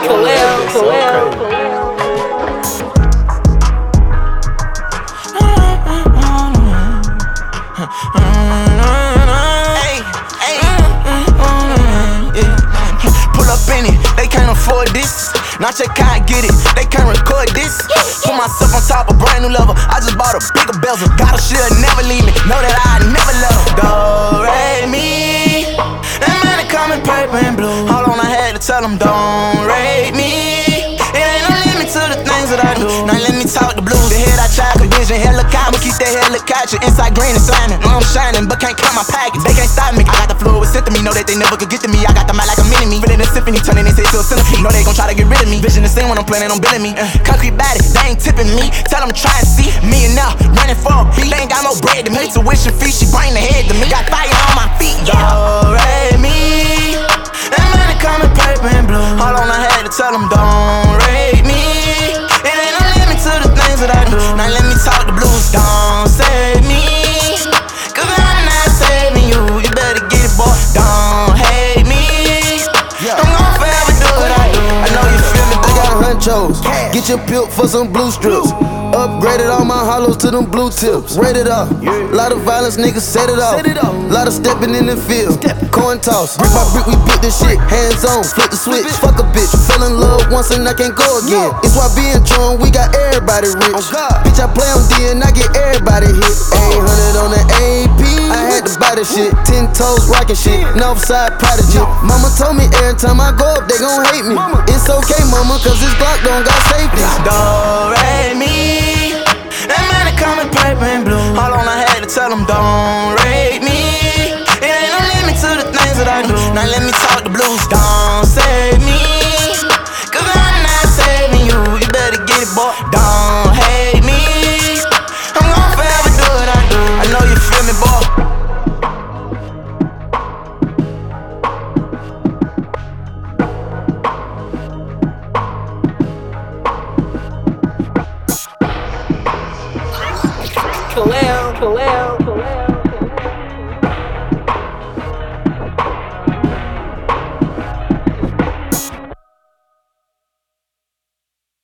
Pull up in it, they can't afford this. Not your can't get it, they can't record this. Put myself on top of brand new level. I just bought a bigger bezel. Got a she'll never leave me. Know that I never let her. Do, re, mi. That money coming purple and blue. Hold on, I had to tell them don't rate me. It ain't no limit to the things that I do. Now let me talk the blues. The head I try to vision, helicopter. Keep that helicopter inside green and slamming. Know I'm shining, but can't cut my package. They can't stop me. I got the floor with sympathy. Know that they never could get to me. I got the mic like a mini-me. Feeling a symphony, turning this head to a centipede. Know they gon' try to get rid of me. Vision the same when I'm planning on billing me. Concrete body, they ain't tipping me. Tell them try and see me and now running for a beat. They ain't got no bread to me. Tuition fee, she bring the head to me. Got fire on my feet. Do, re, mi. That money coming purple and blue. Hold on, I had to tell them don't rate me. It ain't no limit to the things that I do. Now let me talk the blues. Don't save me, cause I'm not saving you. You better get it, boy. Don't hate me. I'm gon' forever do what I do. I know you feel me, boy. I got hunchos. Get your pilt for some blue strips. Upgraded all my hollows to them blue tips. Rated up. Lot of violence, niggas set it off. Lot of stepping in the field. Coin toss. Brick by brick, we built this shit. Hands on, flip the switch. Fuck a bitch. Fell in love once and I can't go again. It's why being Tron, we got everybody rich. Bitch, I play on D and I get everybody hit. 800 on the AP. I had to buy this shit. 10 toes rockin' shit. Northside prodigy. Mama told me every time I go up, they gon' hate me. It's okay, mama, cause this Glock don't got safety. Do, re, mi. That money coming purple and blue. Hold on, I had to tell them don't rate me. It ain't no limit to the things that I do. Now let me talk the blues. Don't save me, cause I'm not saving you. You better get it, boy. Don't hate me. I'm gon' forever do what I do. I know you feel me, boy. Kalel.